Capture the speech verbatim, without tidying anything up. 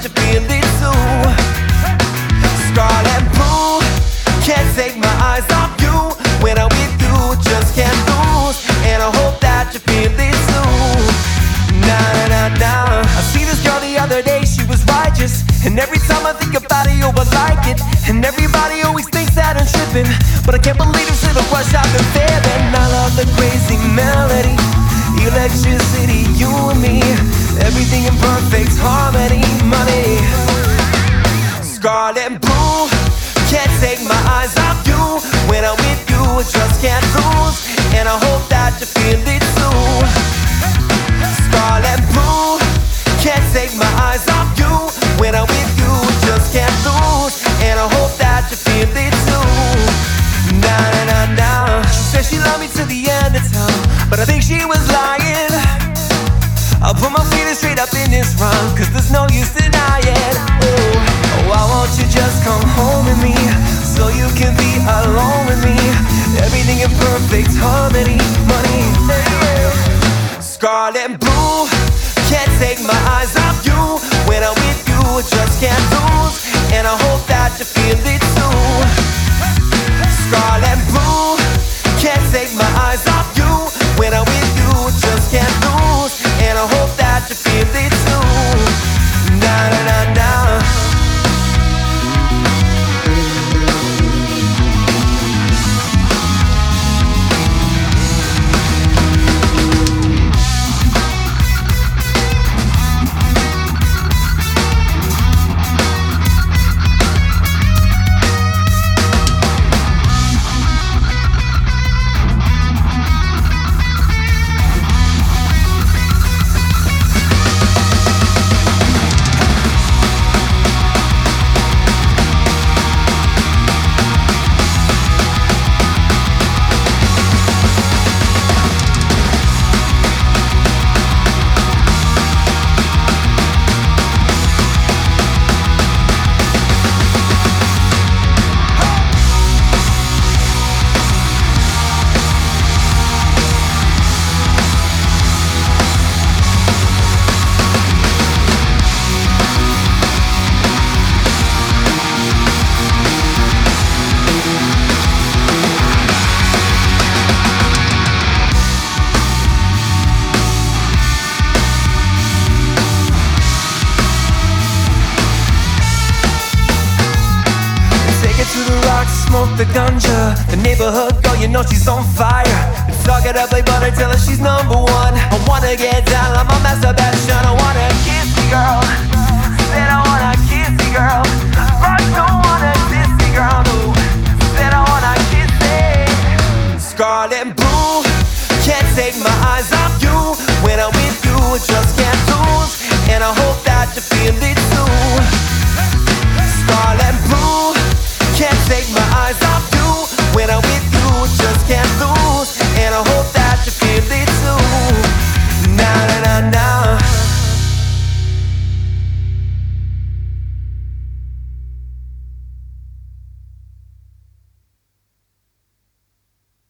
you feel it too. Scarlet blue, can't take my eyes off you. When I'm with you, just can't lose. And I hope that you feel it too. Nah, nah, nah, nah. I see this girl the other day, she was righteous. And every time I think about it, yo, I like it. And everybody always thinks that I'm tripping, but I can't believe this little rush I've been feeling. I love the crazy melody, electricity, you and me, everything in perfect harmony. Money, scarlet blue, can't take my eyes off you. When I'm with you, I just can't lose. And I hope that you feel it too. Scarlet blue, can't take my eyes off you. When I'm with you, I just can't lose. And I hope that you feel it too. Nah, nah, nah, nah. She said she loved me to the end of time, but I think she was lying. I'll put my feet straight up in this rhyme, cause there's no use denying. Oh, oh, I want you just come home with me, so you can be alone with me. Everything in perfect harmony. Money, scarlet blue, can't take my eyes off you. When I'm with you, I just can't lose. And I hope that you feel it too. Scarlet blue, can't take my eyes off you. When I'm with you, I just can't lose. And I hope that you feel it too. Nah, nah, nah, nah. Smoke the ganja, the neighborhood girl, you know she's on fire. Talk it up like butter, tell her she's number one. I wanna get down like my masturbation. I wanna kiss the girl, then I